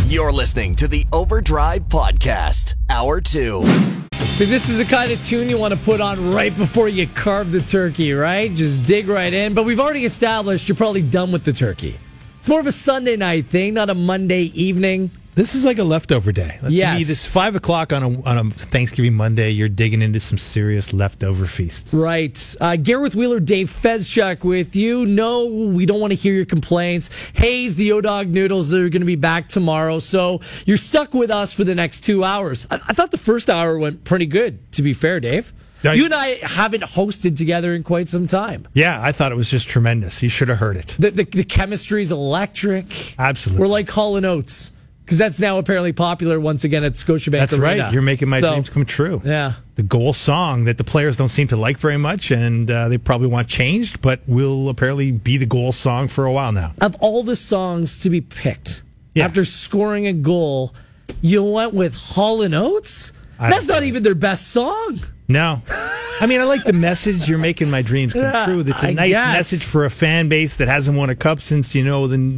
You're listening to the Overdrive Podcast, Hour 2. So this is the kind of tune you want to put on right before you carve the turkey, right? Just dig right in. But we've already established you're probably done with the turkey. It's more of a Sunday night thing, not a Monday evening. This is like a leftover day. Yes. To me, this 5 o'clock on a Thanksgiving Monday, you're digging into some serious leftover feasts. Right. Gareth Wheeler, Dave Feschuk with you. No, we don't want to hear your complaints. Hayes, the O-Dog Noodles, are going to be back tomorrow. So you're stuck with us for the next 2 hours. I thought the first hour went pretty good, to be fair, Dave. You and I haven't hosted together in quite some time. Yeah, I thought it was just tremendous. You should have heard it. The chemistry's electric. Absolutely. We're like Hall & Oates. Because that's now apparently popular once again at Scotiabank That's Arena. right. You're making my dreams come true. Yeah. The goal song that the players don't seem to like very much, and they probably want changed, but will apparently be the goal song for a while now. Of all the songs to be picked, after scoring a goal, you went with Hall & Oates? That's not even their best song. No. I mean, I like the message, you're making my dreams come true. That's a nice message for a fan base that hasn't won a cup since, the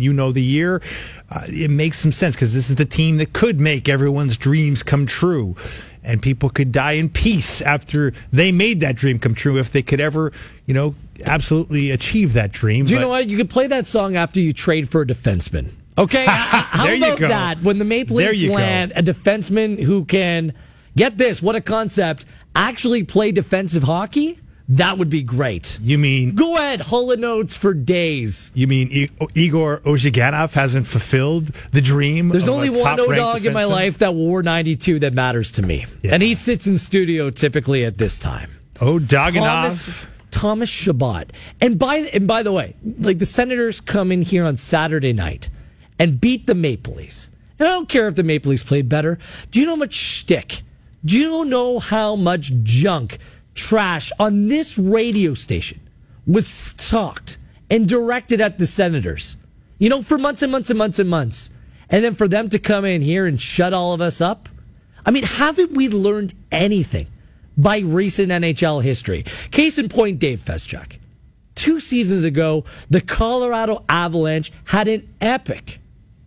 year. It makes some sense because this is the team that could make everyone's dreams come true. And people could die in peace after they made that dream come true if they could ever, absolutely achieve that dream. Do you know what? You could play that song after you trade for a defenseman. Okay? How about that? When the Maple Leafs land a defenseman who can, get this, what a concept, actually play defensive hockey, that would be great. You mean... Go ahead, Hall & Oates for days. You mean Igor Ozhiganov hasn't fulfilled the dream? There's only one O-Dog in my life that wore 92 that matters to me. Yeah. And he sits in studio typically at this time. O'Doganov. Thomas Chabot. And by the way, like the Senators come in here on Saturday night and beat the Maple Leafs. And I don't care if the Maple Leafs played better. Do you know how much shtick? Do you know how much junk, trash on this radio station was talked and directed at the Senators? For months and months and months and months. And then for them to come in here and shut all of us up? I mean, haven't we learned anything by recent NHL history? Case in point, Dave Feschuk. 2 seasons ago, the Colorado Avalanche had an epic,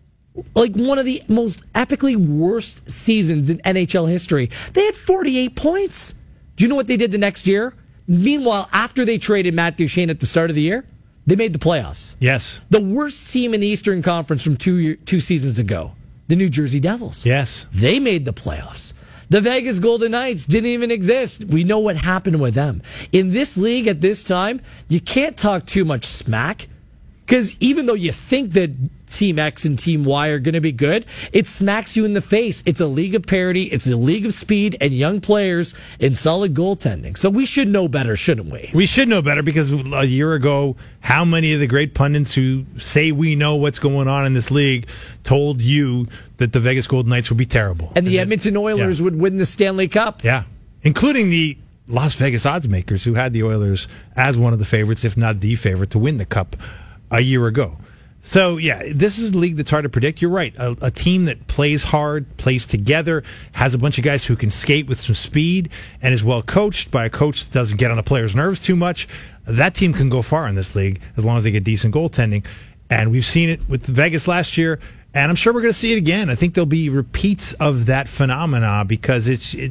like one of the most epically worst seasons in NHL history. They had 48 points. Do you know what they did the next year? Meanwhile, after they traded Matt Duchene at the start of the year, they made the playoffs. Yes. The worst team in the Eastern Conference from 2 seasons ago, the New Jersey Devils. Yes. They made the playoffs. The Vegas Golden Knights didn't even exist. We know what happened with them. In this league at this time, you can't talk too much smack. Because even though you think that Team X and Team Y are going to be good, it smacks you in the face. It's a league of parity. It's a league of speed and young players and solid goaltending. So we should know better, shouldn't we? We should know better because a year ago, how many of the great pundits who say we know what's going on in this league told you that the Vegas Golden Knights would be terrible. And the Edmonton Oilers would win the Stanley Cup. Yeah, including the Las Vegas odds makers who had the Oilers as one of the favorites, if not the favorite, to win the Cup a year ago. So, this is a league that's hard to predict. You're right. A team that plays hard, plays together, has a bunch of guys who can skate with some speed, and is well coached by a coach that doesn't get on the players' nerves too much. That team can go far in this league as long as they get decent goaltending. And we've seen it with Vegas last year, and I'm sure we're going to see it again. I think there'll be repeats of that phenomena because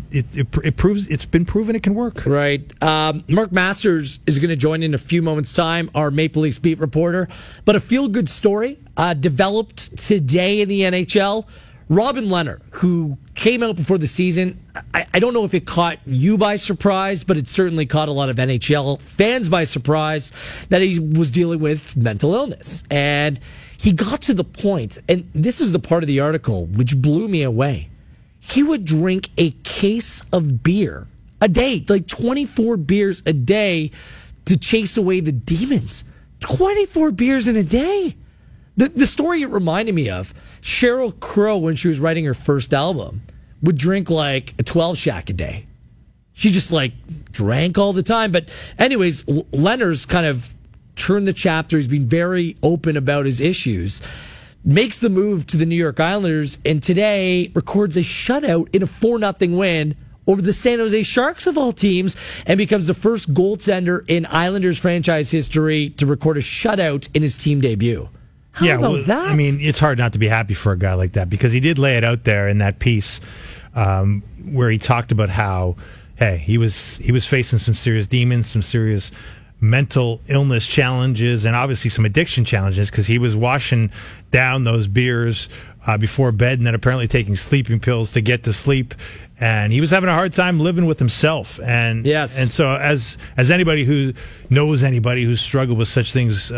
it proves it's been proven it can work. Right. Mark Masters is going to join in a few moments' time, our Maple Leafs beat reporter. But a feel-good story developed today in the NHL. Robin Lehner, who came out before the season, I don't know if it caught you by surprise, but it certainly caught a lot of NHL fans by surprise that he was dealing with mental illness. And he got to the point, and this is the part of the article which blew me away. He would drink a case of beer a day, like 24 beers a day to chase away the demons. 24 beers in a day. The story it reminded me of, Sheryl Crow, when she was writing her first album, would drink like a 12-shack a day. She just drank all the time. But anyways, Lehner's kind of turned the chapter. He's been very open about his issues. Makes the move to the New York Islanders, and today records a shutout in a 4-0 win over the San Jose Sharks of all teams, and becomes the first goaltender in Islanders franchise history to record a shutout in his team debut. How about that? I mean, it's hard not to be happy for a guy like that because he did lay it out there in that piece where he talked about how, hey, he was facing some serious demons, some serious mental illness challenges, and obviously some addiction challenges because he was washing down those beers before bed and then apparently taking sleeping pills to get to sleep. And he was having a hard time living with himself. And yes. And so as anybody who knows anybody who's struggled with such things,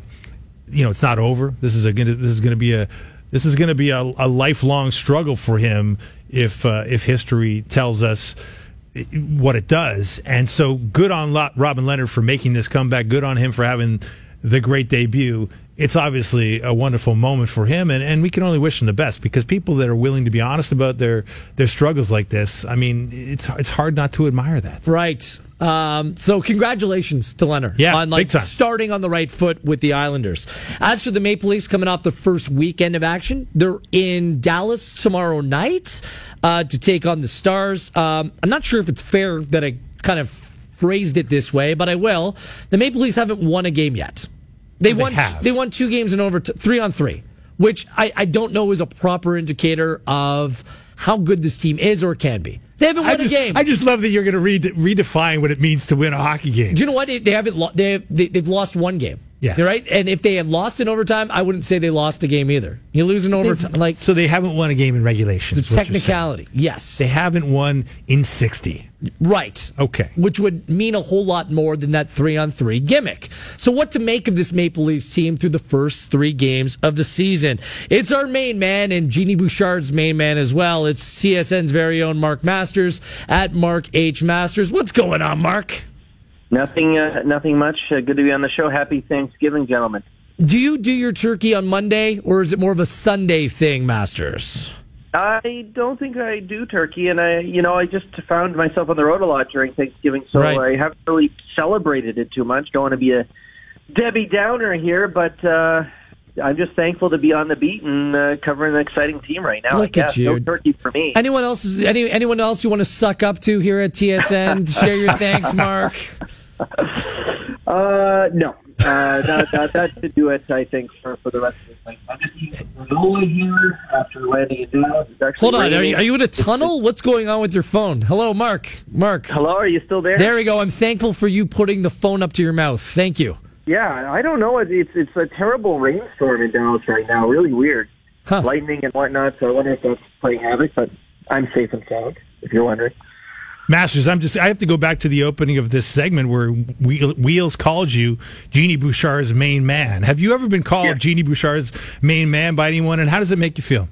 it's not over. This is going to be a lifelong struggle for him if history tells us what it does. And so good on Robin Leonard for making this comeback. Good on him for having the great debut. It's obviously a wonderful moment for him, and we can only wish him the best because people that are willing to be honest about their struggles like this, I mean, it's hard not to admire that. Right. So congratulations to Leonard on big time. Starting on the right foot with the Islanders. As for the Maple Leafs coming off the first weekend of action, they're in Dallas tomorrow night to take on the Stars. I'm not sure if it's fair that I kind of phrased it this way, but I will. The Maple Leafs haven't won a game yet. They won 2 games in 3-on-3, which I don't know is a proper indicator of how good this team is or can be. They haven't won a game. I just love that you're going to redefine what it means to win a hockey game. Do you know what? They've lost one game. Yeah. Right? And if they had lost in overtime, I wouldn't say they lost a game either. You lose in overtime. So they haven't won a game in regulation. It's a technicality. Yes. They haven't won in 60. Right. Okay. Which would mean a whole lot more than that 3-on-3 gimmick. So what to make of this Maple Leafs team through the first 3 games of the season? It's our main man and Jeannie Bouchard's main man as well. It's CSN's very own Mark Masters at Mark H. Masters. What's going on, Mark? Nothing much. Good to be on the show. Happy Thanksgiving, gentlemen. Do you do your turkey on Monday, or is it more of a Sunday thing, Masters? I don't think I do turkey, and I just found myself on the road a lot during Thanksgiving, so right. I haven't really celebrated it too much. Don't want to be a Debbie Downer here, but I'm just thankful to be on the beat and covering an exciting team right now. Look at you. No turkey for me. Anyone else you want to suck up to here at TSN? Share your thanks, Mark. No. That should do it, I think, for the rest of the thing. I'm just eating granola here after landing in Dallas. Hold on, are you in a tunnel? What's going on with your phone? Hello, Mark. Hello, are you still there? There we go. I'm thankful for you putting the phone up to your mouth. Thank you. Yeah, I don't know. It's a terrible rainstorm in Dallas right now. Really weird. Huh. Lightning and whatnot, so I wonder if that's playing havoc, but I'm safe and sound, if you're wondering. Masters, I have to go back to the opening of this segment where Wheels called you Jeannie Bouchard's main man. Have you ever been called Jeannie Bouchard's main man by anyone, and how does it make you feel?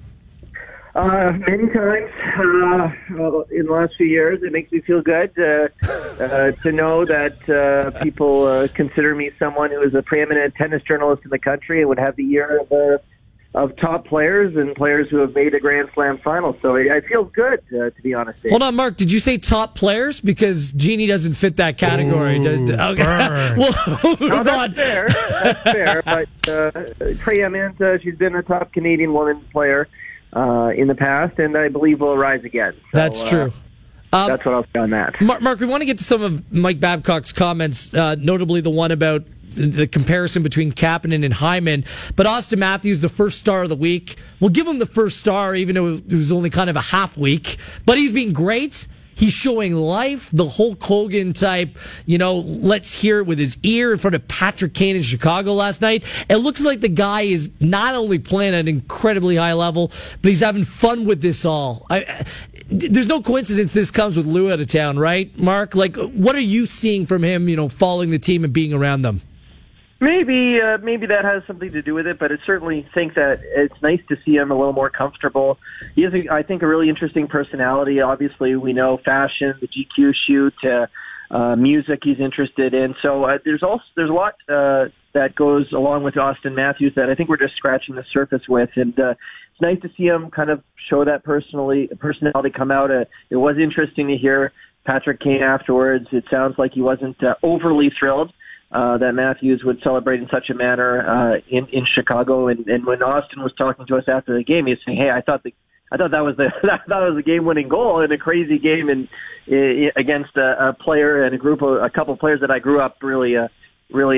Many times in the last few years. It makes me feel good to know that people consider me someone who is a preeminent tennis journalist in the country and would have the year of top players and players who have made a Grand Slam final. So I feel good, to be honest. Hold on, Mark. Did you say top players? Because Jeannie doesn't fit that category. Okay. No, that's fair. That's fair. But preeminent, she's been a top Canadian women's player in the past, and I believe will rise again. So, that's true. That's what I'll say on that. Mark, we want to get to some of Mike Babcock's comments, notably the one about the comparison between Kapanen and Hyman. But Austin Matthews, the first star of the week. We'll give him the first star, even though it was only kind of a half week. But he's been great. He's showing life, the Hulk Hogan type, let's hear it with his ear in front of Patrick Kane in Chicago last night. It looks like the guy is not only playing at an incredibly high level, but he's having fun with this all. There's no coincidence this comes with Lou out of town, right, Mark? Like, what are you seeing from him, following the team and being around them? Maybe that has something to do with it, but I certainly think that it's nice to see him a little more comfortable. He has, I think, a really interesting personality. Obviously, we know fashion, the GQ shoot, music he's interested in. So there's a lot that goes along with Austin Matthews that I think we're just scratching the surface with, and it's nice to see him kind of show that personality come out. It was interesting to hear Patrick Kane afterwards. It sounds like he wasn't overly thrilled that Matthews would celebrate in such a manner in Chicago. And when Austin was talking to us after the game, he was saying, "Hey, I thought that was the game-winning goal in a crazy game against a player and a couple of players that I grew up really really,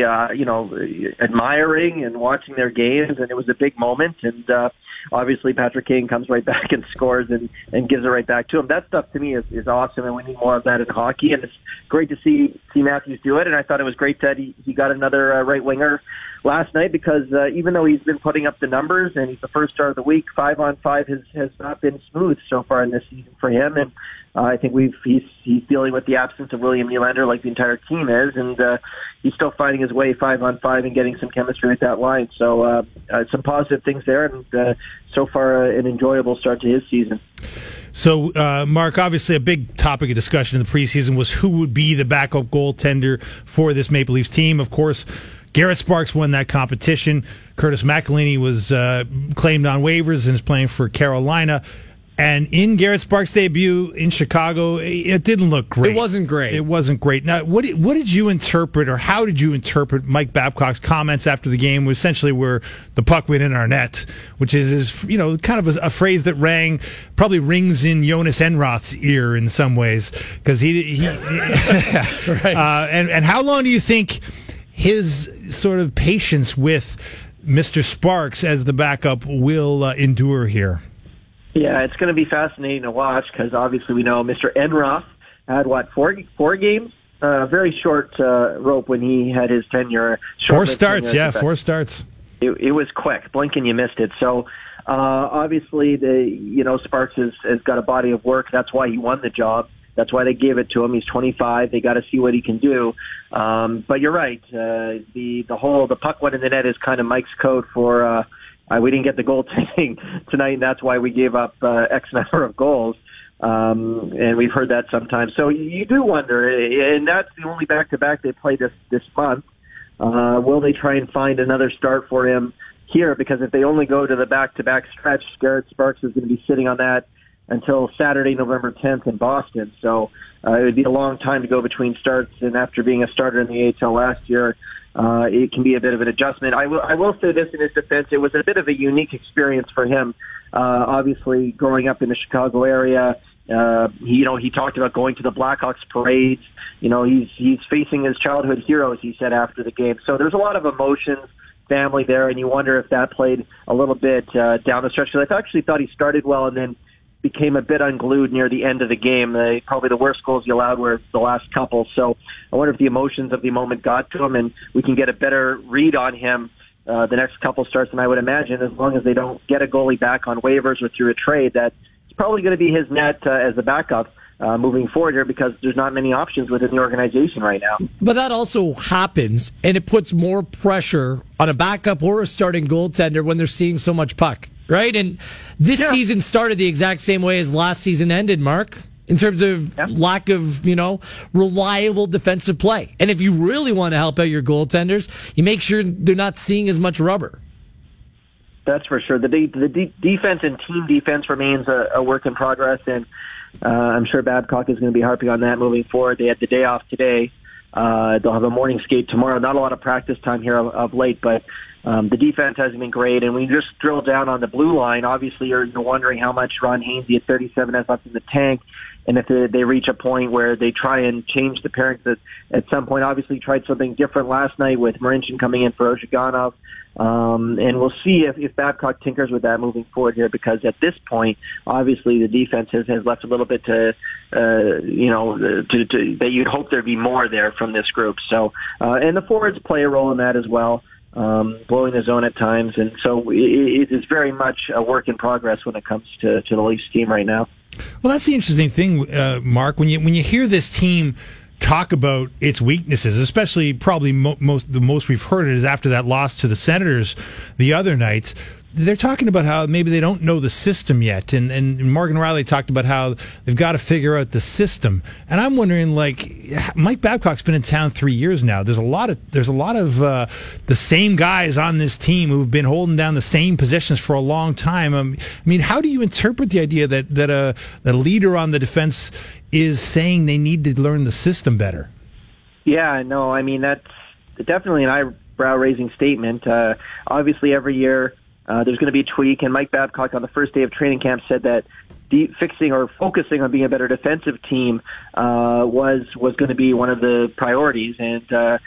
admiring and watching their games, and it was a big moment. And obviously, Patrick Kane comes right back and scores and gives it right back to him. That stuff to me is awesome, and we need more of that in hockey. And it's great to see Matthews do it. And I thought it was great that he got another right winger last night, because even though he's been putting up the numbers and he's the first star of the week, 5-on-5 has not been smooth so far in this season for him. And I think he's dealing with the absence of William Nylander like the entire team is, and he's still finding his way 5-on-5 and getting some chemistry with that line. So some positive things there, and so far an enjoyable start to his season. So, Mark, obviously a big topic of discussion in the preseason was who would be the backup goaltender for this Maple Leafs team. Of course, Garrett Sparks won that competition. Curtis McElhinney was claimed on waivers and is playing for Carolina. And in Garrett Sparks' debut in Chicago, it didn't look great. It wasn't great. It wasn't great. Now, what did you interpret, or how did you interpret Mike Babcock's comments after the game, essentially where the puck went in our net, which is kind of a phrase that probably rings in Jonas Enroth's ear in some ways, because he right. And how long do you think his sort of patience with Mr. Sparks as the backup will endure here? Yeah, it's going to be fascinating to watch, because obviously we know Mr. Enroth had, four games? Very short rope when he had his tenure. 4 starts, 4 starts. It was quick. Blink and you missed it. So obviously, Sparks has got a body of work. That's why he won the job. That's why they gave it to him. He's 25. They got to see what he can do. But you're right. The puck went in the net is kind of Mike's code for... we didn't get the goaltending tonight, and that's why we gave up X number of goals. And we've heard that sometimes. So you do wonder, and that's the only back-to-back they play this month. Will they try and find another start for him here? Because if they only go to the back-to-back stretch, Garrett Sparks is going to be sitting on that until Saturday, November 10th in Boston. So it would be a long time to go between starts, and after being a starter in the AHL last year, it can be a bit of an adjustment. I will say this in his defense: it was a bit of a unique experience for him. Obviously, growing up in the Chicago area, he talked about going to the Blackhawks parades. He's facing his childhood heroes, he said after the game. So there's a lot of emotions, family there, and you wonder if that played a little bit down the stretch. Because I actually thought he started well and then became a bit unglued near the end of the game. Probably the worst goals he allowed were the last couple. So I wonder if the emotions of the moment got to him, and we can get a better read on him the next couple starts. And I would imagine, as long as they don't get a goalie back on waivers or through a trade, that it's probably going to be his net as a backup moving forward here, because there's not many options within the organization right now. But that also happens, and it puts more pressure on a backup or a starting goaltender when they're seeing so much puck. Right? And this season started the exact same way as last season ended, Mark, in terms of lack of, reliable defensive play. And if you really want to help out your goaltenders, you make sure they're not seeing as much rubber. That's for sure. The defense and team defense remains a work in progress, and I'm sure Babcock is going to be harping on that moving forward. They had the day off today. They'll have a morning skate tomorrow. Not a lot of practice time here of late, but the defense hasn't been great. And when you just drill down on the blue line, obviously you're wondering how much Ron Hainsey at 37 has left in the tank, and if they reach a point where they try and change the pairings. At some point, obviously tried something different last night with Marincin coming in for Ozhiganov. And we'll see if Babcock tinkers with that moving forward here, because at this point, obviously the defense has left a little bit that you'd hope there'd be more there from this group. So, and the forwards play a role in that as well, blowing the zone at times. And so it is very much a work in progress when it comes to the Leafs team right now. Well, that's the interesting thing, Mark, when you hear this team talk about its weaknesses, especially probably the most we've heard it is after that loss to the Senators the other night. They're talking about how maybe they don't know the system yet, and Morgan Riley talked about how they've got to figure out the system. And I'm wondering, Mike Babcock's been in town 3 years now. There's a lot of the same guys on this team who've been holding down the same positions for a long time. I mean, how do you interpret the idea that a leader on the defense is saying they need to learn the system better? Yeah, no, I mean, that's definitely an eyebrow-raising statement. Obviously, every year there's going to be a tweak, and Mike Babcock on the first day of training camp said that fixing or focusing on being a better defensive team was going to be one of the priorities. And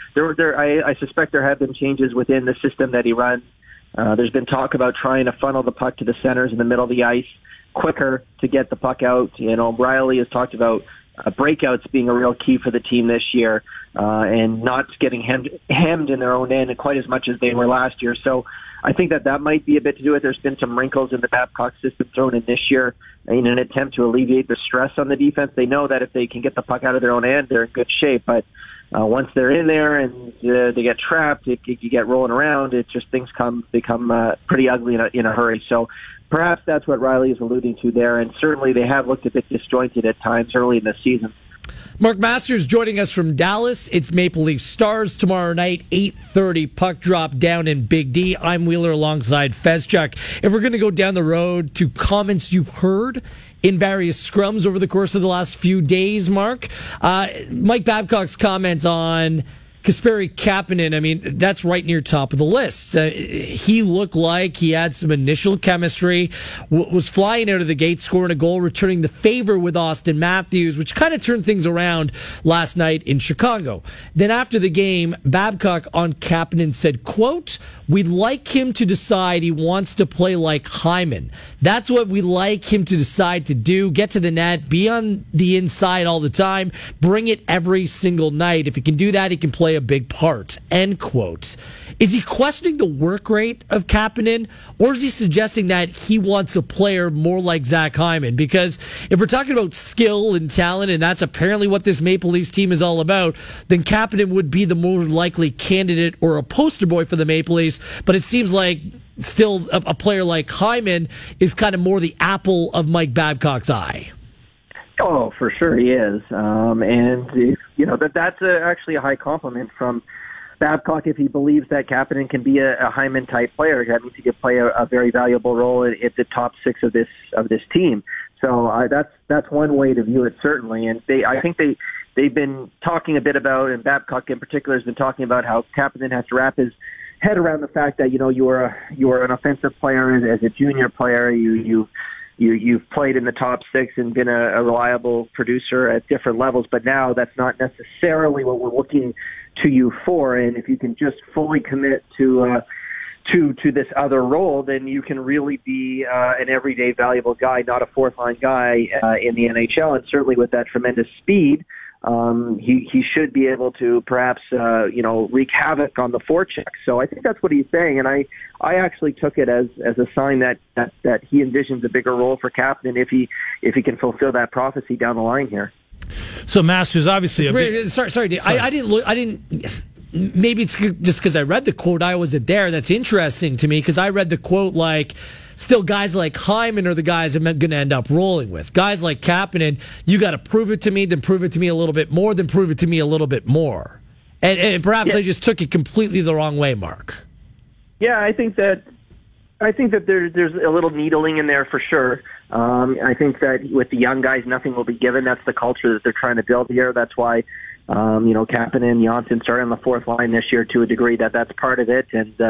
I suspect there have been changes within the system that he runs. There's been talk about trying to funnel the puck to the centers in the middle of the ice quicker to get the puck out. Riley has talked about breakouts being a real key for the team this year, and not getting hemmed in their own end quite as much as they were last year. So I think that might be a bit to do with it. There's been some wrinkles in the Babcock system thrown in this year in an attempt to alleviate the stress on the defense. They know that if they can get the puck out of their own end, they're in good shape. But once they're in there and they get trapped, if you get rolling around, it just become pretty ugly in a hurry. So perhaps that's what Riley is alluding to there. And certainly they have looked a bit disjointed at times early in the season. Mark Masters joining us from Dallas. It's Maple Leaf Stars tomorrow night, 8:30, puck drop down in Big D. I'm Wheeler alongside Fezchuk. If we're going to go down the road to comments you've heard in various scrums over the course of the last few days, Mark, Mike Babcock's comments on Kasperi Kapanen, I mean, that's right near top of the list. He looked like he had some initial chemistry, was flying out of the gate, scoring a goal, returning the favor with Austin Matthews, which kind of turned things around last night in Chicago. Then after the game, Babcock on Kapanen said, quote, "We'd like him to decide he wants to play like Hyman. That's what we like him to decide to do. Get to the net, be on the inside all the time, bring it every single night. If he can do that, he can play a big part." End quote. Is he questioning the work rate of Kapanen, or is he suggesting that he wants a player more like Zach Hyman? Because if we're talking about skill and talent, and that's apparently what this Maple Leafs team is all about, then Kapanen would be the more likely candidate or a poster boy for the Maple Leafs. But it seems like still a player like Hyman is kind of more the apple of Mike Babcock's eye. Oh, for sure he is. And, that's actually a high compliment from Babcock if he believes that Kapanen can be a Hyman-type player. That means he could play a very valuable role at the top six of this team. So that's one way to view it, certainly. And I think they've been talking a bit about, and Babcock in particular has been talking about how Kapanen has to wrap his head around the fact that you are an offensive player as a junior player. You've played in the top six and been a reliable producer at different levels, but now that's not necessarily what we're looking to you for. And if you can just fully commit to this other role, then you can really be an everyday valuable guy, not a fourth line guy in the NHL. And certainly with that tremendous speed, he should be able to perhaps wreak havoc on the forecheck. So I think that's what he's saying, and I actually took it as a sign that he envisions a bigger role for Kapanen if he can fulfill that prophecy down the line here. So Masters obviously sorry. I didn't look. I didn't. Maybe it's just because I read the quote. I wasn't there. That's interesting to me because I read the quote like, still guys like Hyman are the guys I'm going to end up rolling with. Guys like Kapanen, you got to prove it to me, then prove it to me a little bit more, then prove it to me a little bit more. And perhaps I just took it completely the wrong way, Mark. Yeah, I think that there's a little needling in there for sure. I think that with the young guys, nothing will be given. That's the culture that they're trying to build here. That's why Kapanen and Johnsson started on the fourth line this year to a degree that's part of it.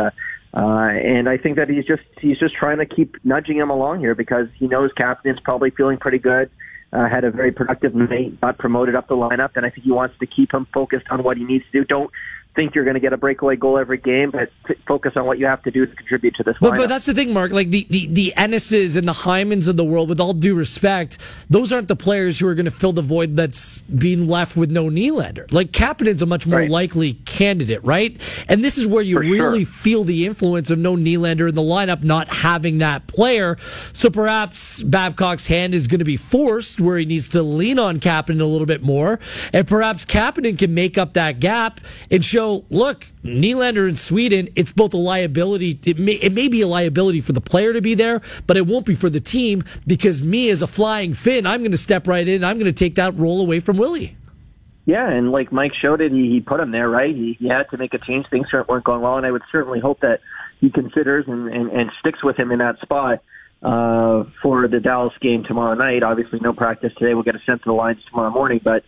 And I think that he's just trying to keep nudging him along here because he knows Kapanen's probably feeling pretty good. Had a very productive night, got promoted up the lineup, and I think he wants to keep him focused on what he needs to do. Don't think you're going to get a breakaway goal every game, but focus on what you have to do to contribute to this lineup. But that's the thing, Mark. Like the Ennises and the Hymans of the world, with all due respect, those aren't the players who are going to fill the void that's being left with no Nylander. Like Kapanen's a much more likely candidate, right? And this is where you really feel the influence of no Nylander in the lineup, not having that player. So perhaps Babcock's hand is going to be forced where he needs to lean on Kapanen a little bit more, and perhaps Kapanen can make up that gap and show, look, Nylander in Sweden, it's both a liability. It may be a liability for the player to be there, but it won't be for the team because me as a flying Finn, I'm going to step right in. I'm going to take that role away from Willie. Yeah, and like Mike showed it, he put him there, right? He had to make a change. Things weren't going well, and I would certainly hope that he considers and sticks with him in that spot for the Dallas game tomorrow night. Obviously, no practice today. We'll get a sense of the lines tomorrow morning, but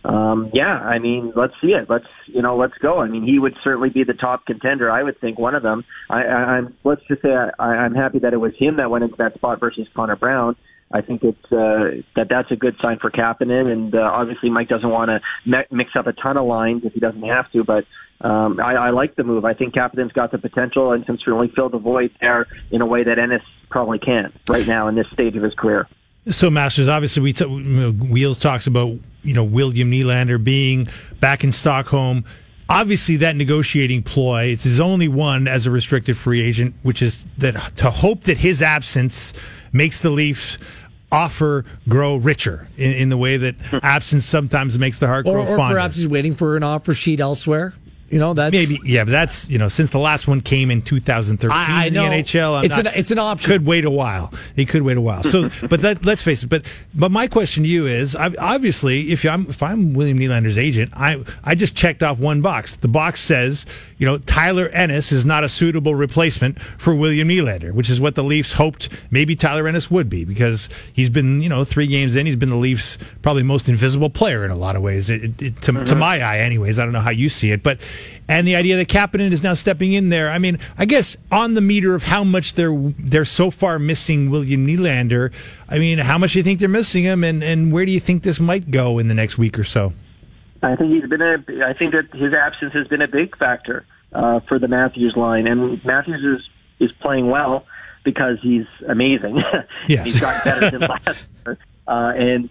I mean, let's see it. Let's go. I mean, he would certainly be the top contender. I would think one of them. Let's just say I'm happy that it was him that went into that spot versus Connor Brown. I think it's that's a good sign for Kapanen, and obviously Mike doesn't want to mix up a ton of lines if he doesn't have to, but I like the move. I think Kapanen's got the potential and can certainly fill the void there in a way that Ennis probably can't right now in this stage of his career. So, Masters, obviously, Wheels talks about William Nylander being back in Stockholm. Obviously, that negotiating ploy, it's his only one as a restricted free agent, which is that to hope that his absence makes the Leafs offer grow richer in the way that absence sometimes makes the heart grow fonder. Or perhaps he's waiting for an offer sheet elsewhere. That's maybe, yeah, but that's since the last one came in 2013 I know. in the NHL, it's an option. Could wait a while. He could wait a while. So, but let's face it. But my question to you is, obviously, if I'm William Nylander's agent, I just checked off one box. The box says, Tyler Ennis is not a suitable replacement for William Nylander, which is what the Leafs hoped maybe Tyler Ennis would be, because he's been 3 games in, he's been the Leafs' probably most invisible player in a lot of ways, to my eye, anyways. I don't know how you see it, and the idea that Kapanen is now stepping in there. I mean, I guess on the meter of how much they're so far missing William Nylander, I mean, how much do you think they're missing him, and where do you think this might go in the next week or so? I think I think that his absence has been a big factor for the Matthews line, and Matthews is playing well because he's amazing. Yes. He's gotten better than last year, and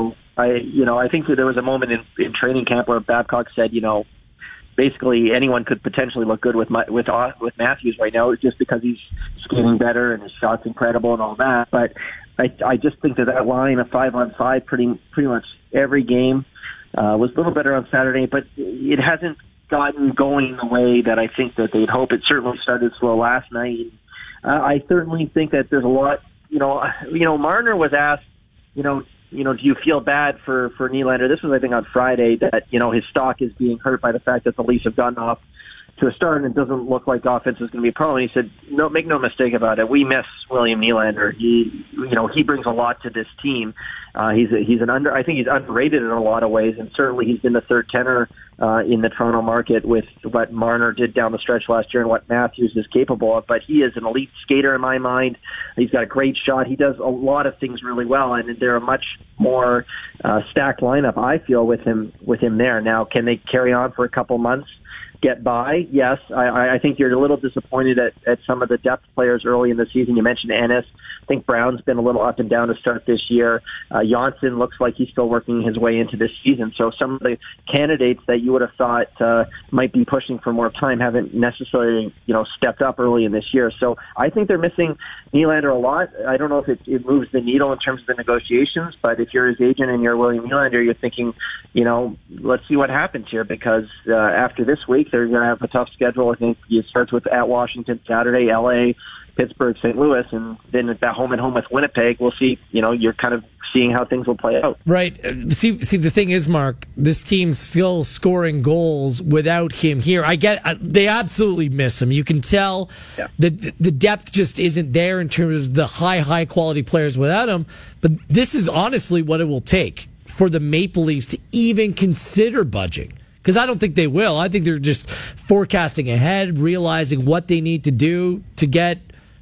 I think that there was a moment in training camp where Babcock said, basically anyone could potentially look good with Matthews right now, just because he's skating better and his shot's incredible and all that. But I just think that line of 5-on-5 pretty much every game was a little better on Saturday, but it hasn't gotten going the way that I think that they'd hope. It certainly started slow last night. I certainly think that there's a lot. Marner was asked, do you feel bad for Nylander? This was, I think, on Friday, that, his stock is being hurt by the fact that the Leafs have gotten off to a start and it doesn't look like offense is going to be a problem. And he said, no, make no mistake about it. We miss William Nylander. He brings a lot to this team. I think he's underrated in a lot of ways, and certainly he's been the third tenor in the Toronto market with what Marner did down the stretch last year and what Matthews is capable of. But he is an elite skater in my mind. He's got a great shot. He does a lot of things really well, and they're a much more stacked lineup, I feel, with him there. Now, can they carry on for a couple months? Get by? Yes. I think you're a little disappointed at some of the depth players early in the season. You mentioned Ennis. I think Brown's been a little up and down to start this year. Janssen looks like he's still working his way into this season. So some of the candidates that you would have thought might be pushing for more time haven't necessarily, stepped up early in this year. So I think they're missing Nylander a lot. I don't know if it moves the needle in terms of the negotiations, but if you're his agent and you're William Nylander, you're thinking, let's see what happens here, because after this week, they're going to have a tough schedule. I think it starts with at Washington Saturday, LA, Pittsburgh, St. Louis, and then at home and home with Winnipeg. We'll see. You're kind of seeing how things will play out. Right. See, the thing is, Mark, this team's still scoring goals without him here. They absolutely miss him. You can tell that the depth just isn't there in terms of the high quality players without him. But this is honestly what it will take for the Maple Leafs to even consider budging. Because I don't think they will. I think they're just forecasting ahead, realizing what they need to do to get,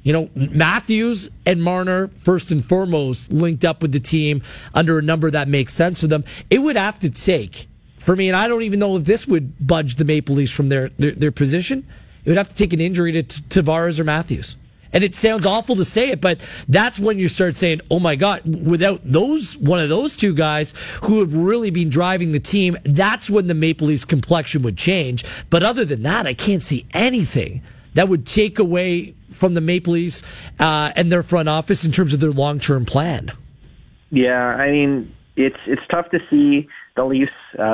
Matthews and Marner, first and foremost, linked up with the team under a number that makes sense to them. It would have to take, for me, and I don't even know if this would budge the Maple Leafs from their position, it would have to take an injury to Tavares or Matthews. And it sounds awful to say it, but that's when you start saying, oh my God, without one of those two guys who have really been driving the team, that's when the Maple Leafs complexion would change. But other than that, I can't see anything that would take away from the Maple Leafs and their front office in terms of their long-term plan. Yeah, I mean, it's tough to see the Leafs,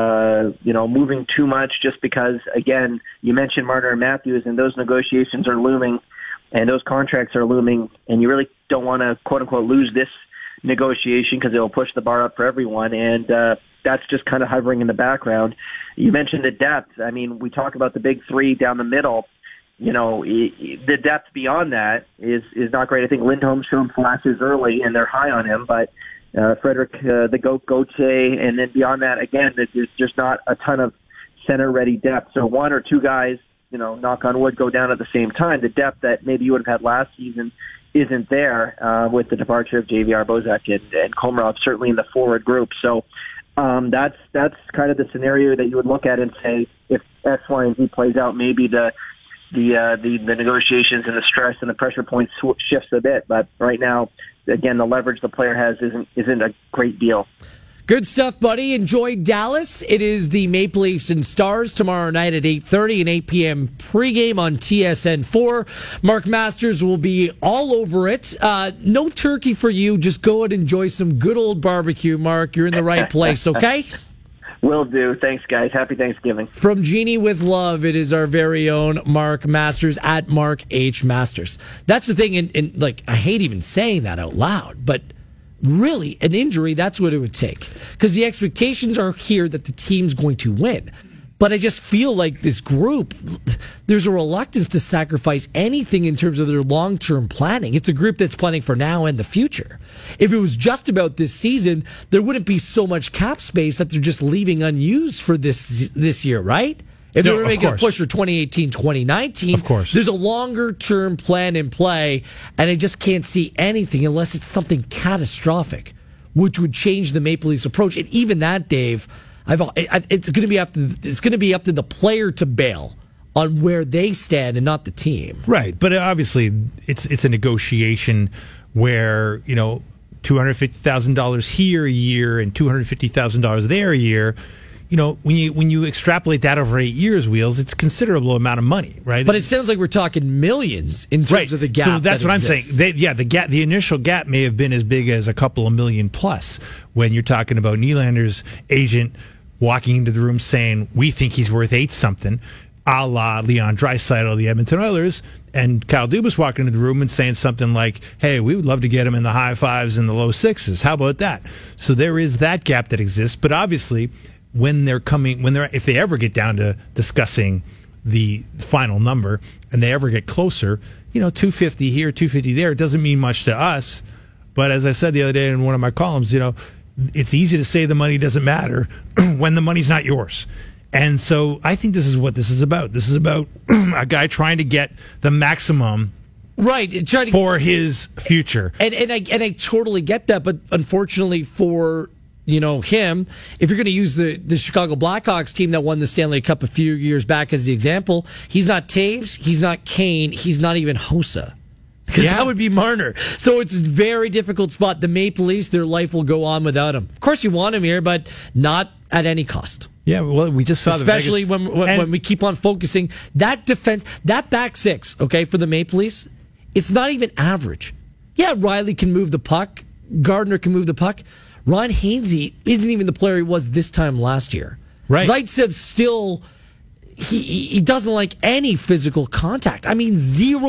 moving too much, just because, again, you mentioned Marner and Matthews, and those negotiations are looming. And those contracts are looming, and you really don't want to, quote-unquote, lose this negotiation because it will push the bar up for everyone, and that's just kind of hovering in the background. You mentioned the depth. I mean, we talk about the big three down the middle. The depth beyond that is not great. I think Lindholm's shown flashes early, and they're high on him, but Frederick, the Gauthier, and then beyond that, again, there's just not a ton of center-ready depth. So one or two guys, knock on wood, go down at the same time. The depth that maybe you would have had last season isn't there with the departure of JVR, Bozak, and Komarov, certainly in the forward group. So that's kind of the scenario that you would look at and say, if X, Y, and Z plays out, maybe the negotiations and the stress and the pressure points shifts a bit. But right now, again, the leverage the player has isn't a great deal. Good stuff, buddy. Enjoy Dallas. It is the Maple Leafs and Stars tomorrow night at 8:30 and 8 p.m. pregame on TSN4. Mark Masters will be all over it. No turkey for you. Just go and enjoy some good old barbecue, Mark. You're in the right place, okay? Will do. Thanks, guys. Happy Thanksgiving. From Genie with Love, it is our very own Mark Masters at Mark H. Masters. That's the thing, and like, I hate even saying that out loud, but really, an injury, that's what it would take. Because the expectations are here that the team's going to win. But I just feel like this group, there's a reluctance to sacrifice anything in terms of their long-term planning. It's a group that's planning for now and the future. If it was just about this season, there wouldn't be so much cap space that they're just leaving unused for this year, right? If they were making a push for 2018, 2019, of course, there's a longer-term plan in play, and I just can't see anything unless it's something catastrophic, which would change the Maple Leafs' approach. And even that, Dave, it's going to be up to the player to bail on where they stand and not the team. Right, but obviously it's a negotiation where $250,000 here a year and $250,000 there a year. When you extrapolate that over 8 years, Wheels, it's a considerable amount of money, right? But it sounds like we're talking millions in terms of the gap. So that's what exists. I'm saying. The initial gap may have been as big as a couple of million plus when you're talking about Nylander's agent walking into the room saying, we think he's worth 8 something, a la Leon Draisaitl, the Edmonton Oilers, and Kyle Dubas walking into the room and saying something like, hey, we would love to get him in the high 5s and the low 6s. How about that? So there is that gap that exists, but obviously, if they ever get down to discussing the final number and they ever get closer, 250 here, 250 there, it doesn't mean much to us. But as I said the other day in one of my columns, it's easy to say the money doesn't matter when the money's not yours. And so I think this is what this is about. This is about a guy trying to get the maximum for his future. And I totally get that, but unfortunately for him, if you're going to use the Chicago Blackhawks team that won the Stanley Cup a few years back as the example, he's not Taves, he's not Kane, he's not even Hossa. Because that would be Marner. So it's a very difficult spot. The Maple Leafs, their life will go on without him. Of course, you want him here, but not at any cost. Yeah, well, we just saw especially when we keep on focusing that defense, that back six, okay, for the Maple Leafs, it's not even average. Yeah, Riley can move the puck, Gardner can move the puck. Ron Hainsey isn't even the player he was this time last year. Right. Zaitsev still, he doesn't like any physical contact. I mean,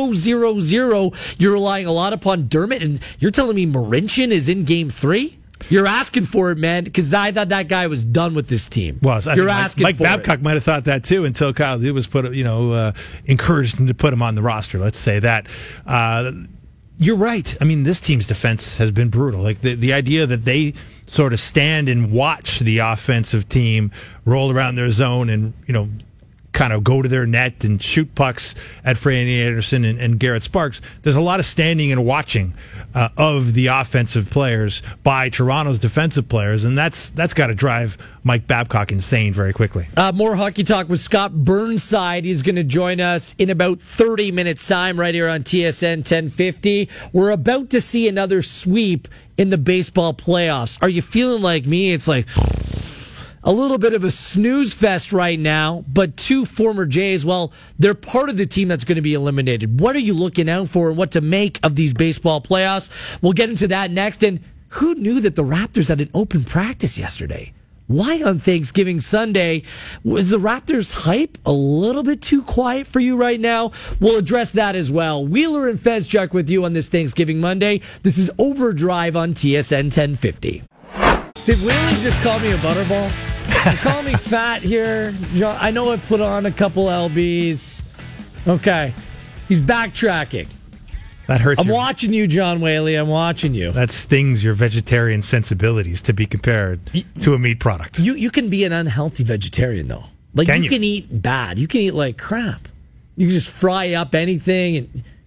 0-0-0. You're relying a lot upon Dermott, and you're telling me Marincin is in Game 3? You're asking for it, man, because I thought that guy was done with this team. Well, you're asking Mike for Babcock might have thought that too until Kyle Dubas encouraged him to put him on the roster. Let's say that. You're right. I mean, this team's defense has been brutal. Like the idea that they sort of stand and watch the offensive team roll around their zone and, kind of go to their net and shoot pucks at Freddie Anderson and Garrett Sparks. There's a lot of standing and watching of the offensive players by Toronto's defensive players, and that's got to drive Mike Babcock insane very quickly. More hockey talk with Scott Burnside. He's going to join us in about 30 minutes' time right here on TSN 1050. We're about to see another sweep in the baseball playoffs. Are you feeling like me? It's like a little bit of a snooze fest right now, but 2 former Jays, well, they're part of the team that's going to be eliminated. What are you looking out for and what to make of these baseball playoffs? We'll get into that next. And who knew that the Raptors had an open practice yesterday? Why on Thanksgiving Sunday? Was the Raptors hype a little bit too quiet for you right now? We'll address that as well. Wheeler and Fezchuk with you on this Thanksgiving Monday. This is Overdrive on TSN 1050. Did Wheeler just call me a butterball? You call me fat here. I know I put on a couple LBs. Okay. He's backtracking. That hurts. I'm watching you, John Whaley. I'm watching you. That stings your vegetarian sensibilities to be compared to a meat product. You can be an unhealthy vegetarian, though. Like, you can eat bad. You can eat like crap. You can just fry up anything, and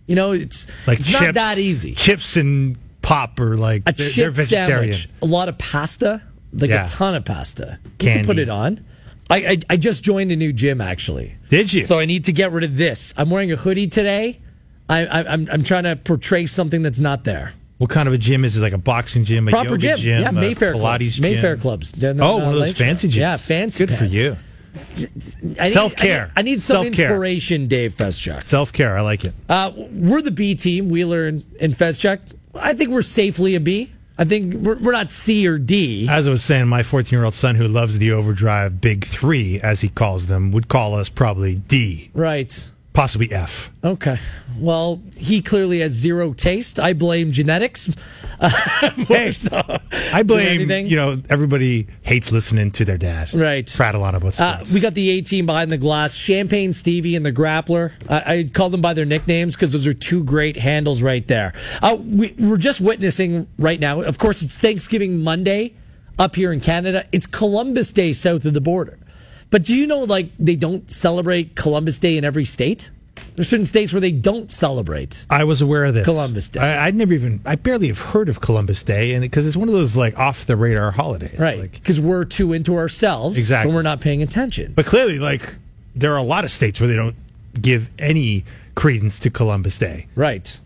It's Like it's chips, not that easy. Chips and pop are like A they're chip vegetarian. sandwich, a lot of pasta, like Yeah. a ton of pasta. You Candy. can put it on. I just joined a new gym actually. Did you? So I need to get rid of this. I'm wearing a hoodie today. I'm trying to portray something that's not there. What kind of a gym is it? Like a boxing gym, a Proper yoga gym. Yeah, a Mayfair Pilates clubs. gym? Mayfair clubs. Down Oh, on one of those Lakeshore. fancy gyms. Yeah, fancy. Good for pants. you. I need some Self-care. inspiration, Dave Feschuk. Self-care. I like it. We're the B team, Wheeler and Feschuk. I think we're safely a B. I think we're not C or D. As I was saying, my 14-year-old son, who loves the Overdrive Big Three, as he calls them, would call us probably D, Right. possibly F. Okay. Well, he clearly has zero taste. I blame genetics. Hey, I blame, anything? everybody hates listening to their dad. Right. Prattle on about sports. We got the A team behind the glass, Champagne Stevie and the Grappler. I call them by their nicknames because those are two great handles right there. We're just witnessing right now. Of course, it's Thanksgiving Monday up here in Canada. It's Columbus Day south of the border. But do you know, they don't celebrate Columbus Day in every state? There's certain states where they don't celebrate. I was aware of this. Columbus Day. I barely have heard of Columbus Day, and because it's one of those off the radar holidays, Right. Because we're too into ourselves. Exactly. So we're not paying attention. But clearly, there are a lot of states where they don't give any credence to Columbus Day. Right.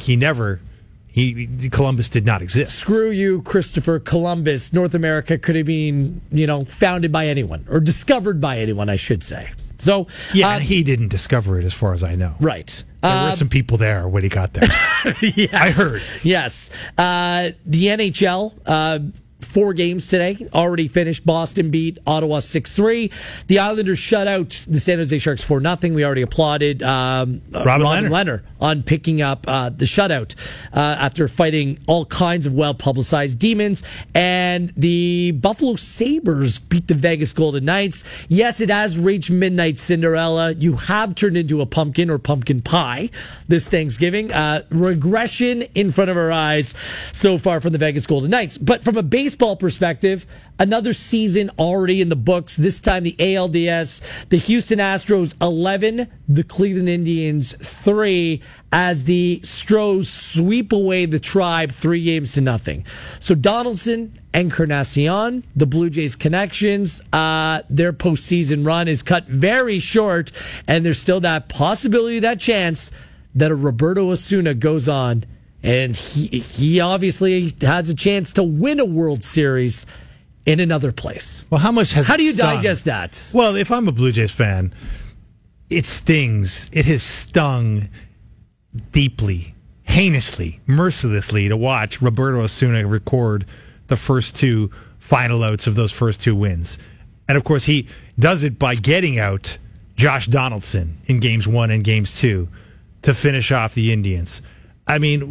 It's Columbus did not exist. Screw you, Christopher Columbus. North America could have been, founded by anyone or discovered by anyone, I should say. So, Yeah, and he didn't discover it, as far as I know. right. There were some people there when he got there. Yes. I heard. Yes. The NHL, 4 games today, already finished. Boston beat Ottawa 6-3. The Islanders shut out the San Jose Sharks 4-0. We already applauded Robin Leonard on picking up the shutout after fighting all kinds of well-publicized demons. And the Buffalo Sabres beat the Vegas Golden Knights. Yes, it has reached Midnight Cinderella. You have turned into a pumpkin or pumpkin pie this Thanksgiving. Regression in front of our eyes so far from the Vegas Golden Knights. But from a baseball perspective, another season already in the books. This time the ALDS, the Houston Astros 11, the Cleveland Indians 3, as the Stros sweep away the Tribe 3-0. So Donaldson, Encarnacion, the Blue Jays connections, their postseason run is cut very short, and there's still that possibility, that chance that a Roberto Osuna goes on. And he obviously has a chance to win a World Series in another place. Well, how do you stung? digest that? Well, if I'm a Blue Jays fan, it stings. It has stung deeply, heinously, mercilessly to watch Roberto Osuna record the first 2 final outs of those first 2 wins. And of course, he does it by getting out Josh Donaldson in games 1 and games 2 to finish off the Indians. I mean,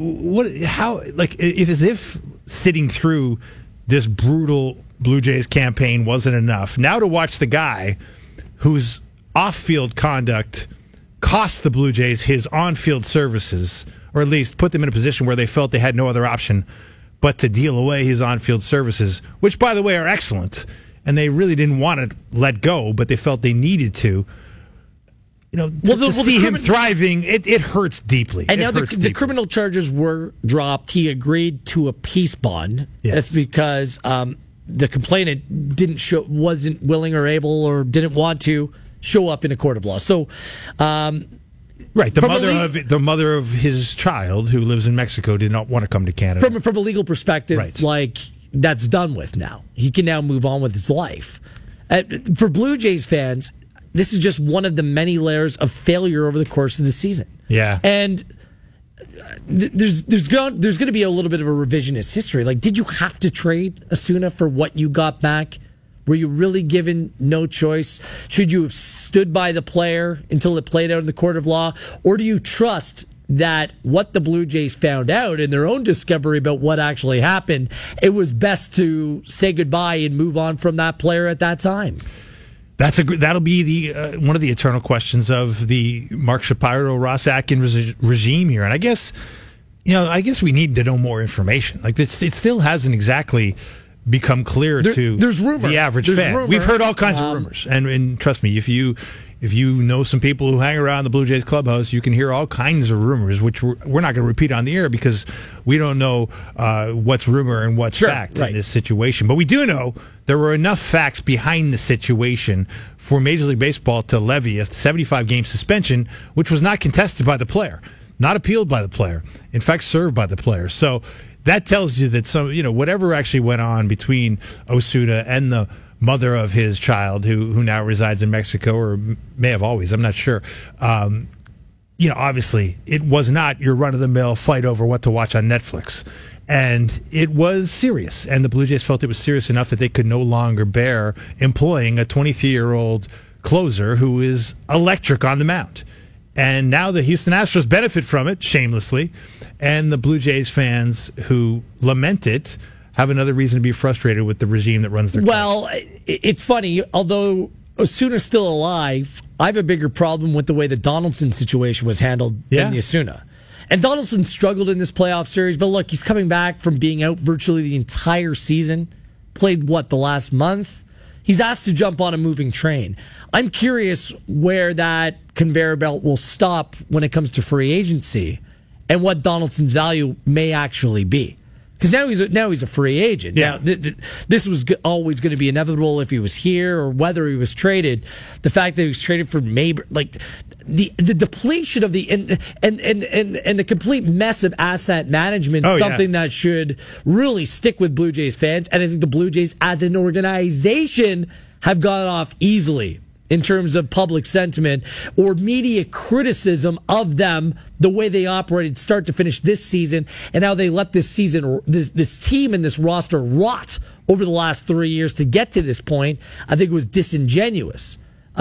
as if sitting through this brutal Blue Jays campaign wasn't enough. Now to watch the guy whose off-field conduct cost the Blue Jays his on-field services, or at least put them in a position where they felt they had no other option but to deal away his on-field services, which, by the way, are excellent. And they really didn't want to let go, but they felt they needed to. To see him thriving, it hurts deeply. And now the criminal charges were dropped. He agreed to a peace bond. Yes. That's because the complainant wasn't willing or able or didn't want to show up in a court of law. So, right, the mother of his child who lives in Mexico did not want to come to Canada. From a legal perspective, right. That's done with now. He can now move on with his life. For Blue Jays fans, this is just one of the many layers of failure over the course of the season. Yeah. And there's going to be a little bit of a revisionist history. Did you have to trade Osuna for what you got back? Were you really given no choice? Should you have stood by the player until it played out in the court of law? Or do you trust that what the Blue Jays found out in their own discovery about what actually happened, it was best to say goodbye and move on from that player at that time? That'll be the one of the eternal questions of the Mark Shapiro, Ross Atkins regime here, and I guess we need to know more information. It still hasn't exactly become clear to there's rumor. The average there's fan. Rumor. We've heard all kinds of rumors, and trust me, if you if you know some people who hang around the Blue Jays clubhouse, you can hear all kinds of rumors, which we're not going to repeat on the air because we don't know what's rumor and what's fact in this situation. But we do know there were enough facts behind the situation for Major League Baseball to levy a 75-game suspension, which was not contested by the player, not appealed by the player, in fact, served by the player. So that tells you that whatever actually went on between Osuna and the mother of his child, who now resides in Mexico, or may have always, I'm not sure. Obviously, it was not your run-of-the-mill fight over what to watch on Netflix. And it was serious. And the Blue Jays felt it was serious enough that they could no longer bear employing a 23-year-old closer who is electric on the mound. And now the Houston Astros benefit from it, shamelessly. And the Blue Jays fans who lament it have another reason to be frustrated with the regime that runs their club. Well, it's funny. Although Osuna's still alive, I have a bigger problem with the way the Donaldson situation was handled than the Osuna. And Donaldson struggled in this playoff series, but look, he's coming back from being out virtually the entire season. Played, the last month? He's asked to jump on a moving train. I'm curious where that conveyor belt will stop when it comes to free agency and what Donaldson's value may actually be. Because now he's a free agent. Yeah. Now, this was always going to be inevitable if he was here or whether he was traded. The fact that he was traded for Maber, the depletion of the and the complete mess of asset management, something that should really stick with Blue Jays fans. And I think the Blue Jays as an organization have gone off easily in terms of public sentiment or media criticism of them, the way they operated start to finish this season, and how they let this season, this team and this roster rot over the last 3 years to get to this point. I think it was disingenuous,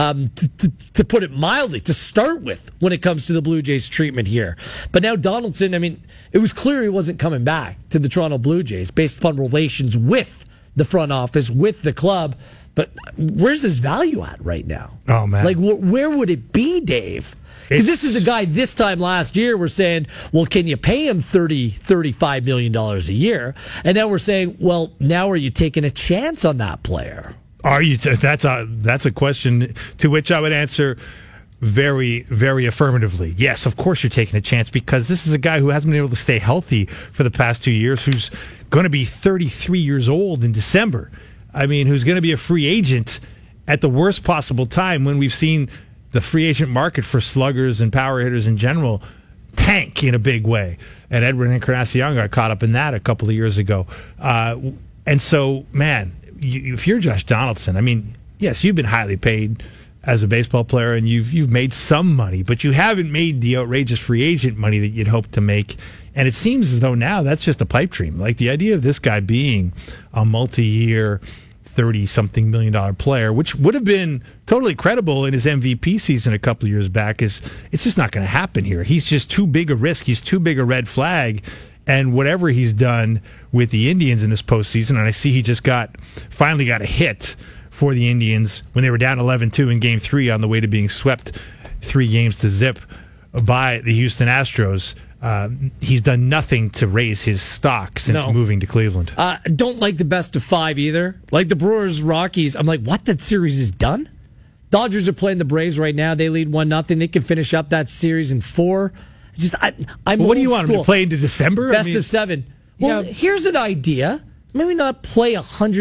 to put it mildly, to start with when it comes to the Blue Jays treatment here. But now Donaldson, it was clear he wasn't coming back to the Toronto Blue Jays based upon relations with the front office, with the club. But where's his value at right now? Oh, man. Where would it be, Dave? Because this is a guy this time last year we're saying, well, can you pay him $35 million a year? And now we're saying, well, now are you taking a chance on that player? Are you? That's a question to which I would answer very, very affirmatively. Yes, of course you're taking a chance, because this is a guy who hasn't been able to stay healthy for the past 2 years, who's going to be 33 years old in December. Who's going to be a free agent at the worst possible time when we've seen the free agent market for sluggers and power hitters in general tank in a big way. And Edwin Encarnacion got caught up in that a couple of years ago. And so, man, if you're Josh Donaldson, yes, you've been highly paid as a baseball player and you've made some money, but you haven't made the outrageous free agent money that you'd hoped to make. And it seems as though now that's just a pipe dream. Like, the idea of this guy being a multi-year, 30-something million dollar player, which would have been totally credible in his MVP season a couple of years back, it's just not going to happen here. He's just too big a risk. He's too big a red flag. And whatever he's done with the Indians in this postseason, and I see he just finally got a hit for the Indians when they were down 11-2 in Game 3 on the way to being swept 3-0 by the Houston Astros. He's done nothing to raise his stock since moving to Cleveland. Don't like the best of 5 either. Like the Brewers, Rockies, I'm like, what? That series is done? Dodgers are playing the Braves right now. They lead 1-0. They can finish up that series in 4. I'm what do you want them to play into December? Best of 7. Well, here's an idea. Maybe not play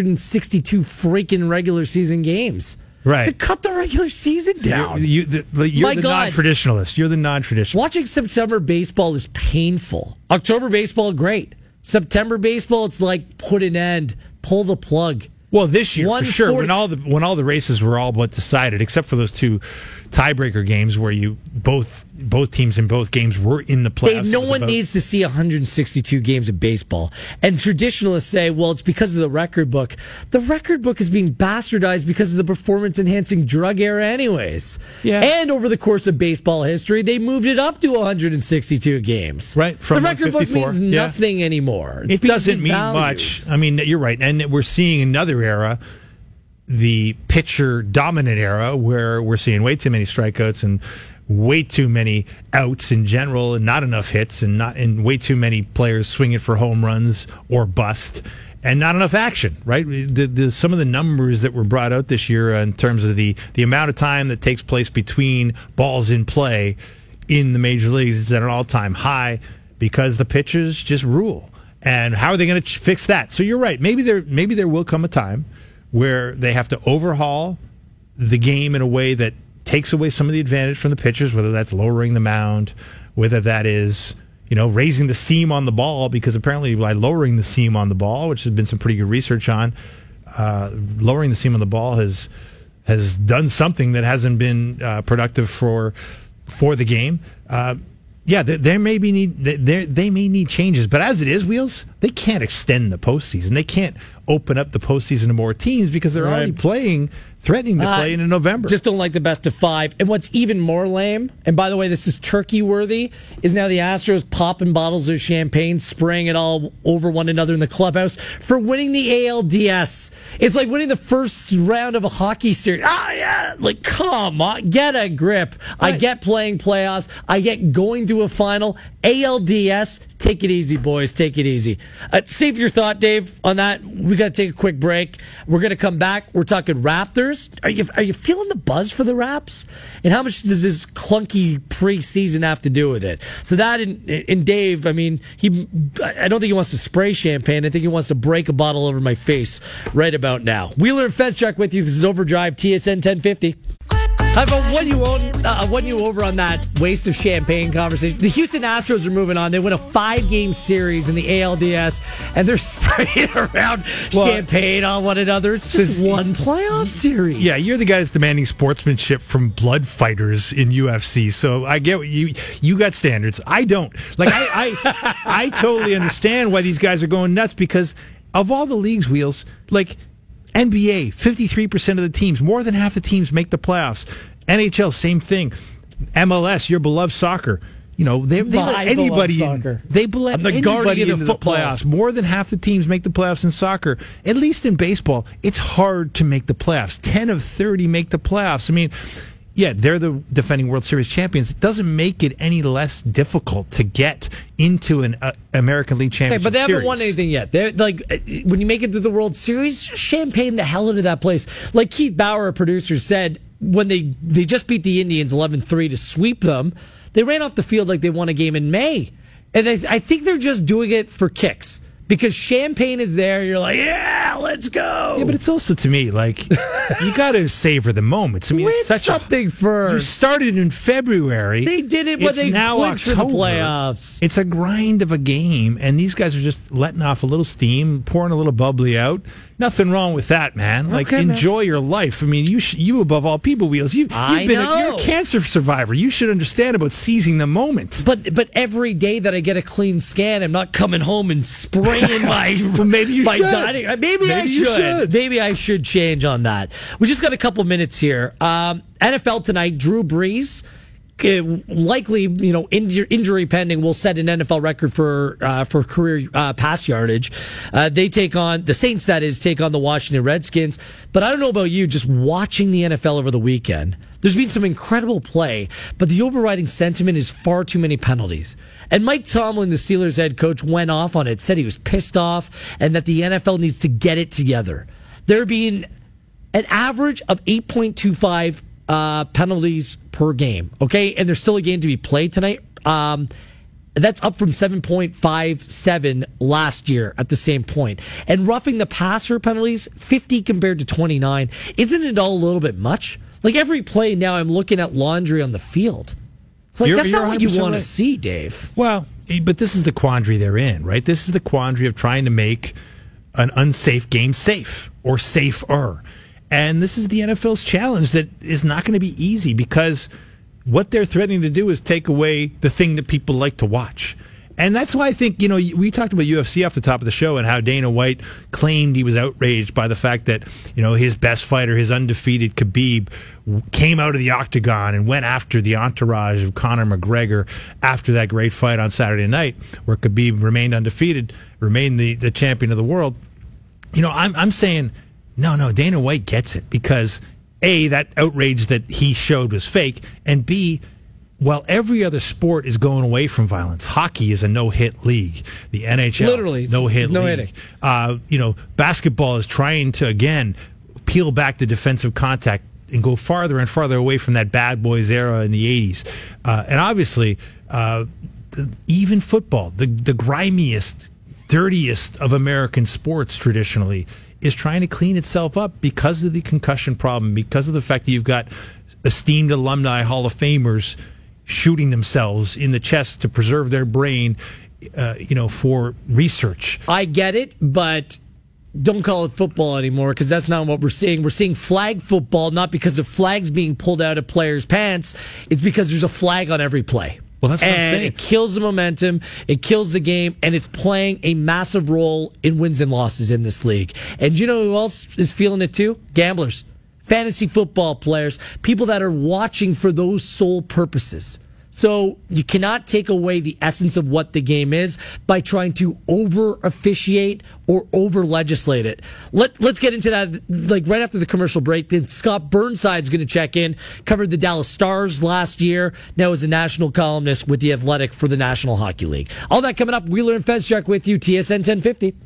162 freaking regular season games. Right. Cut the regular season down. You're the non-traditionalist. You're the non-traditionalist. Watching September baseball is painful. October baseball, great. September baseball, it's like put an end, pull the plug. Well, this year, for sure, when all the races were all but decided, except for those 2 tiebreaker games where both teams in both games were in the playoffs. Dave, no one needs to see 162 games of baseball. And traditionalists say, well, it's because of the record book. The record book is being bastardized because of the performance-enhancing drug era anyways. Yeah. And over the course of baseball history, they moved it up to 162 games. Right. From the record book means nothing anymore. It doesn't mean much. You're right. And we're seeing another era, the pitcher-dominant era, where we're seeing way too many strikeouts and way too many outs in general and not enough hits and way too many players swinging for home runs or bust and not enough action, right? Some of the numbers that were brought out this year in terms of the amount of time that takes place between balls in play in the major leagues is at an all-time high because the pitchers just rule. And how are they going to fix that? So you're right. Maybe there will come a time where they have to overhaul the game in a way that takes away some of the advantage from the pitchers, whether that's lowering the mound, whether that is, raising the seam on the ball, because apparently by lowering the seam on the ball, which has been some pretty good research on, lowering the seam on the ball has done something that hasn't been productive for the game. They may need changes, but as it is, Wheels, they can't extend the postseason. They can't open up the postseason to more teams because they're already threatening to play in November. Just don't like the best of 5. And what's even more lame, and by the way, this is turkey worthy, is now the Astros popping bottles of champagne, spraying it all over one another in the clubhouse for winning the ALDS. It's like winning the first round of a hockey series. Like, come on, get a grip. Right. I get playing playoffs. I get going to a final. ALDS, take it easy, boys. Take it easy. Save your thought, Dave, on that. We got to take a quick break. We're going to come back. We're talking Raptors. Are you feeling the buzz for the Raps? And how much does this clunky preseason have to do with it? So that and Dave, I don't think he wants to spray champagne. I think he wants to break a bottle over my face right about now. Wheeler and Feschuk with you. This is Overdrive, TSN 1050. I've won you over on that waste of champagne conversation. The Houston Astros are moving on. They win a 5-game series in the ALDS, and they're spraying around champagne on one another. It's just one playoff series. Yeah, you're the guy that's demanding sportsmanship from blood fighters in UFC. So I get what you got standards. I don't. Like I totally understand why these guys are going nuts because of all the leagues, Wheels, like NBA, 53% of the teams, more than half the teams make the playoffs. NHL, same thing. MLS, your beloved soccer. They let anybody in. They let anybody into the playoffs. More than half the teams make the playoffs in soccer. At least in baseball, it's hard to make the playoffs. 10 of 30 make the playoffs. They're the defending World Series champions. It doesn't make it any less difficult to get into an American League Championship but they haven't series. won anything yet. They're like, when you make it to the World Series, champagne the hell into that place. Like Keith Bauer, a producer, said when they just beat the Indians 11-3 to sweep them, they ran off the field like they won a game in May. And I think they're just doing it for kicks. Because champagne is there, you're like, yeah, let's go. Yeah, but it's also, to me, like, you got to savor the moments. Win something first. You started in February. They did it when they clinched for the playoffs. It's a grind of a game, and these guys are just letting off a little steam, pouring a little bubbly out. Nothing wrong with that, man. Like, enjoy your life. You above all people, Wheels. You're a cancer survivor. You should understand about seizing the moment. But every day that I get a clean scan, I'm not coming home and spraying my maybe you should. Dining. Maybe I should. Maybe I should change on that. We just got a couple minutes here. NFL tonight. Drew Brees. Likely, injury pending, will set an NFL record for career pass yardage. The Saints, that is, take on the Washington Redskins. But I don't know about you, just watching the NFL over the weekend, there's been some incredible play, but the overriding sentiment is far too many penalties. And Mike Tomlin, the Steelers head coach, went off on it, said he was pissed off, and that the NFL needs to get it together. There being an average of 8.25 penalties per game, okay? And there's still a game to be played tonight. That's up from 7.57 last year at the same point. And roughing the passer penalties, 50 compared to 29. Isn't it all a little bit much? Like, every play now I'm looking at laundry on the field. It's like, that's not what you want to see, Dave. Well, but this is the quandary they're in, right? This is the quandary of trying to make an unsafe game safe or safer. And this is the NFL's challenge that is not going to be easy because what they're threatening to do is take away the thing that people like to watch. And that's why I think, we talked about UFC off the top of the show and how Dana White claimed he was outraged by the fact that, his best fighter, his undefeated Khabib, came out of the octagon and went after the entourage of Conor McGregor after that great fight on Saturday night where Khabib remained undefeated, remained the champion of the world. I'm saying, no, Dana White gets it because A, that outrage that he showed was fake, and B, while every other sport is going away from violence, hockey is a no-hit league. The NHL, literally no-hit no league. hitting. Basketball is trying to, again, peel back the defensive contact and go farther and farther away from that bad boys era in the 80s. And obviously, even football, the grimiest, dirtiest of American sports traditionally, is trying to clean itself up because of the concussion problem, because of the fact that you've got esteemed alumni Hall of Famers shooting themselves in the chest to preserve their brain, for research. I get it, but don't call it football anymore, because that's not what we're seeing. We're seeing flag football, not because of flags being pulled out of players' pants. It's because there's a flag on every play. Well, that's what I'm saying. It kills the momentum, it kills the game, and it's playing a massive role in wins and losses in this league. And you know who else is feeling it too? Gamblers, fantasy football players, people that are watching for those sole purposes. So you cannot take away the essence of what the game is by trying to over-officiate or over-legislate it. Let's get into that right after the commercial break. Then Scott Burnside's going to check in, covered the Dallas Stars last year, now is a national columnist with The Athletic for the National Hockey League. All that coming up. Wheeler and Fezcheck with you, TSN 1050.